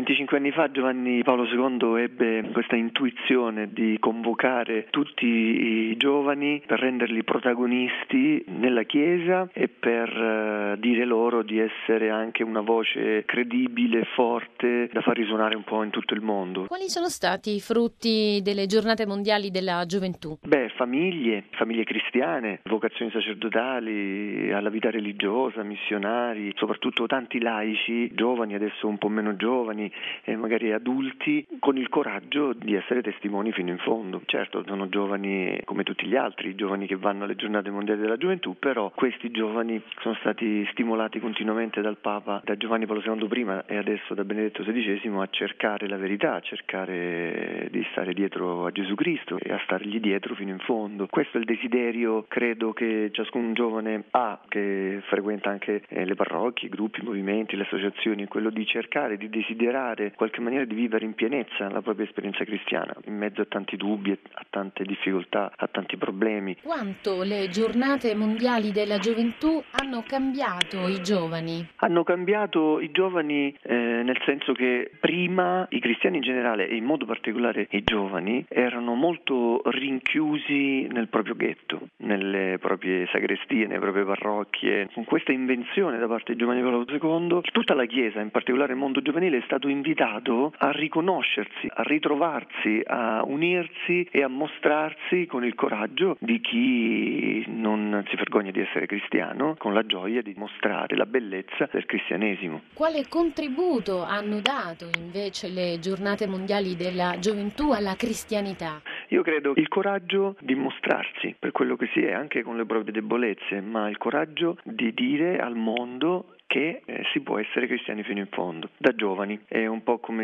25 anni fa Giovanni Paolo II ebbe questa intuizione di convocare tutti i giovani per renderli protagonisti nella Chiesa e per dire loro di essere anche una voce credibile, forte, da far risuonare un po' in tutto il mondo. Quali sono stati i frutti delle giornate mondiali della gioventù? Famiglie cristiane, vocazioni sacerdotali, alla vita religiosa, missionari, soprattutto tanti laici, giovani, adesso un po' meno giovani e magari adulti, con il coraggio di essere testimoni fino in fondo. Certo, sono giovani come tutti gli altri, giovani che vanno alle giornate mondiali della gioventù, però questi giovani sono stati stimolati continuamente dal Papa, da Giovanni Paolo II prima e adesso da Benedetto XVI, a cercare la verità, a cercare di stare dietro a Gesù Cristo e a stargli dietro fino in fondo. Questo è il desiderio, credo, che ciascun giovane ha, che frequenta anche le parrocchie, i gruppi, i movimenti, le associazioni, quello di cercare, di desiderare in qualche maniera di vivere in pienezza la propria esperienza cristiana, in mezzo a tanti dubbi, a tante difficoltà, a tanti problemi. Quanto le giornate mondiali della gioventù hanno cambiato i giovani? Hanno cambiato i giovani nel senso che prima i cristiani in generale e in modo particolare i giovani erano molto rinchiusi nel proprio ghetto, nelle proprie sagrestie, nelle proprie parrocchie. Con questa invenzione da parte di Giovanni Paolo II, tutta la Chiesa, in particolare il mondo giovanile, è stato invitato a riconoscersi, a ritrovarsi, a unirsi e a mostrarsi con il coraggio di chi non si vergogna di essere cristiano, con la gioia di mostrare la bellezza del cristianesimo. Quale contributo hanno dato invece le giornate mondiali della gioventù alla cristianità? Io credo il coraggio di mostrarsi per quello che si è, anche con le proprie debolezze, ma il coraggio di dire al mondo che si può essere cristiani fino in fondo, da giovani. È un po' come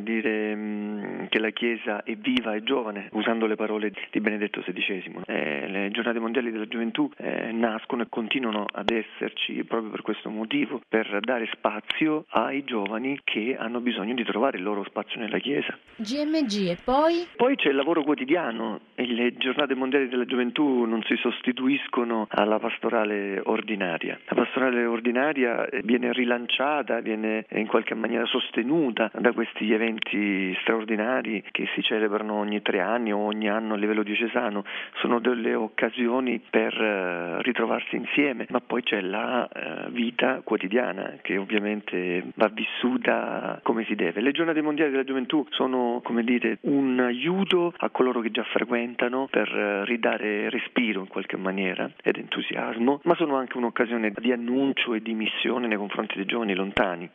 dire che la Chiesa è viva e giovane, usando le parole di Benedetto XVI. Le giornate mondiali della gioventù nascono e continuano ad esserci proprio per questo motivo, per dare spazio ai giovani che hanno bisogno di trovare il loro spazio nella Chiesa. GMG e poi? Poi c'è il lavoro quotidiano e le giornate mondiali della gioventù non si sostituiscono alla pastorale ordinaria. La pastorale ordinaria viene rilanciata, viene in qualche maniera sostenuta da questi eventi straordinari che si celebrano ogni 3 anni o ogni anno a livello diocesano. Sono delle occasioni per ritrovarsi insieme, ma poi c'è la vita quotidiana che ovviamente va vissuta come si deve. Le giornate mondiali della gioventù sono, come dire, un aiuto a coloro che già frequentano per ridare respiro in qualche maniera ed entusiasmo, ma sono anche un'occasione di annuncio e di missione nei confronti dei giovani lontani.